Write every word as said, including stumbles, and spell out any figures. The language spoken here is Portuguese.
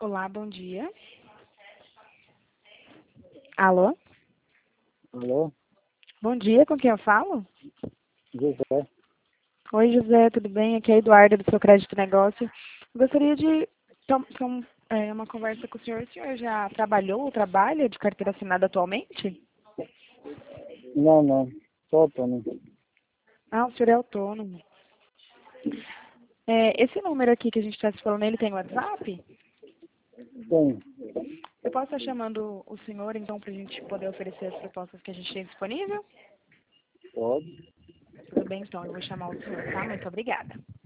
Olá, bom dia. Alô? Alô? Bom dia, com quem eu falo? José. Oi, José, tudo bem? Aqui é a Eduarda, do seu Crédito Negócio. Gostaria de tom- tom- é, uma conversa com o senhor. O senhor já trabalhou ou trabalha de carteira assinada atualmente? Não, não. Só autônomo. Ah, o senhor é autônomo. É, esse número aqui que a gente está se falando, ele tem WhatsApp? Tem. Eu posso estar chamando o senhor, então, para a gente poder oferecer as propostas que a gente tem disponível? Pode. Tudo bem, então, eu vou chamar o senhor, tá? Muito obrigada.